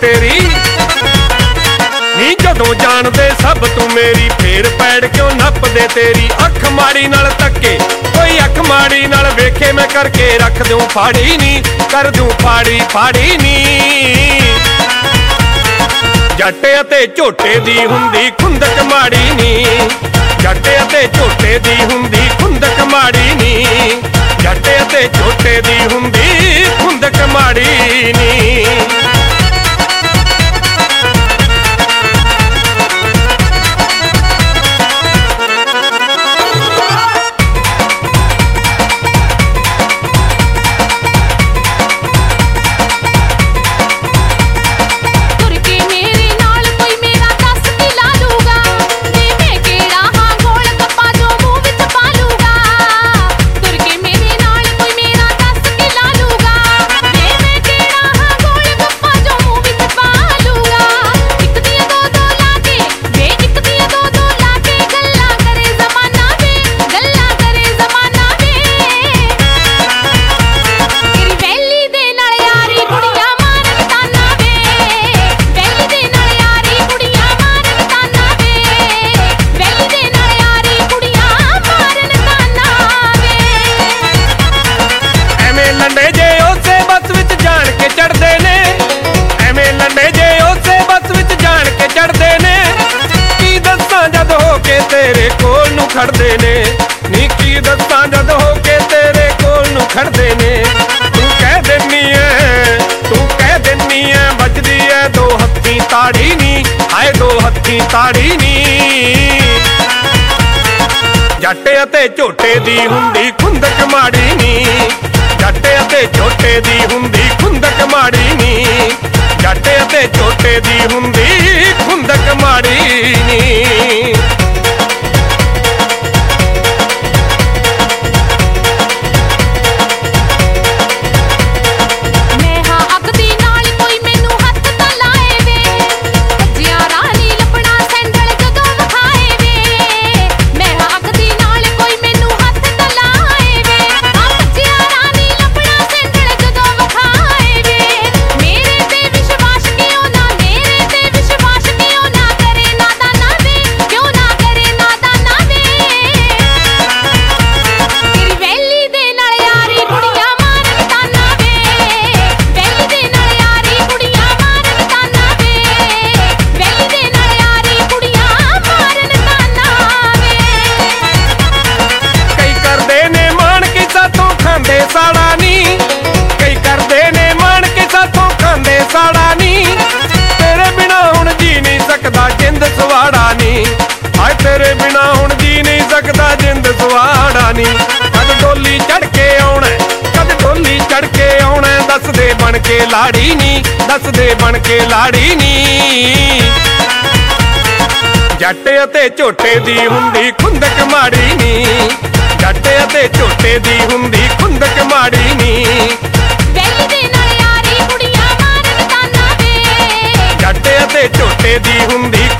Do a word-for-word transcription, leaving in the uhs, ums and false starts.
तेरी नी जदों जानदे सब तू मेरी फेर पैड़ क्यों नपदे तेरी अख माड़ी नाल तके कोई अख माड़ी नाल वेखे मैं करके रख दूं फाड़ी नी कर दूं फाड़ी फाड़ी नी जट अते झोटे दी हुंदी खुंदक माड़ी नी जट अते झोटे दी हुंदी खुंदक माड़ी नी जट अते झोटे दी हुंदी खुंदक माड़ी नी तेरे कोल नू खड़दे ने नी की दस्सां जद हो के तेरे कोल नू खड़दे ने तू कह देनी है तू कह देनी है बजदी है दो हत्थी ताड़ी नी हाय दो हत्थी ताड़ी नी जट अते झोटे दी हुंदी खुंदक माड़ी नी जट अते झोटे दी हुंदी खुंदक माड़ी नी जट अते झोटे दी हुंदी खुंदक माड़ी नी जिंद सवाड़ा नी हाय तेरे बिना हुण जी नहीं सकदा जिंद सवाड़ा नी कद डोली चढ़ के आउणा कद डोली चढ़ के आउणा दस दे बन के लाड़ी नी दस दे बन के लाड़ी नी जट अते झोटे दी हुंदी खुंदक माड़ी नी जट अते झोटे दी हुंदी खुंदक माड़ी नी जट अते झोटे दी हुंदी